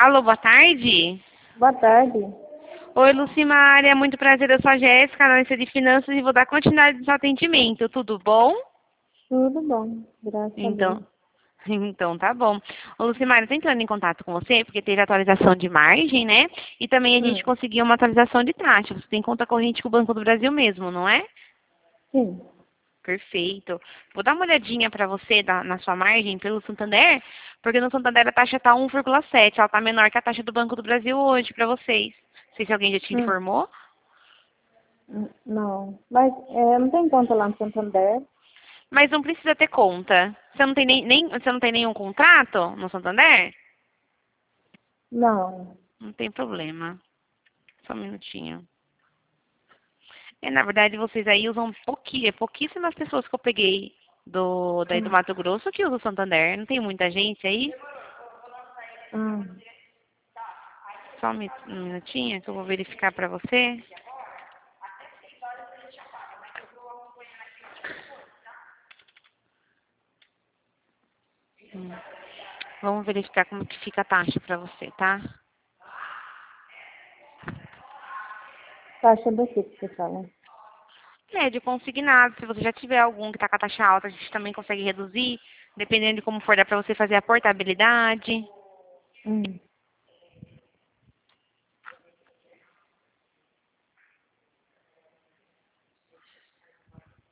Alô, boa tarde. Boa tarde. Oi, Lucimar, é muito prazer, eu sou a Jéssica, analista de finanças, e vou dar continuidade no seu atendimento. Tudo bom? Tudo bom, graças a Deus. Então, então tá bom. Ô, Lucimar, eu tô entrando em contato com você porque teve atualização de margem, né? E também a gente Hum, conseguiu uma atualização de taxa. Você tem conta corrente com o Banco do Brasil mesmo, não é? sim. Perfeito. Vou dar uma olhadinha para você na sua margem pelo Santander, porque no Santander a taxa está 1,7. Ela está menor que a taxa do Banco do Brasil hoje para vocês. Não sei se alguém já te Hum, informou. não. Mas não tem conta lá no Santander? Mas não precisa ter conta. Você não tem você não tem nenhum contrato no Santander? Não. Não tem problema. Só um minutinho. Na verdade, vocês aí usam pouquíssimas pessoas que eu peguei daí do Hum, Mato Grosso que usam o Santander. Não tem muita gente aí. ah, Só um minutinho que eu vou verificar para você. Hum. Vamos verificar como que fica a taxa para você, tá? taxa do que você fala? De consignado, se você já tiver algum que está com a taxa alta, a gente também consegue reduzir, dependendo de como for, dá para você fazer a portabilidade. Hum.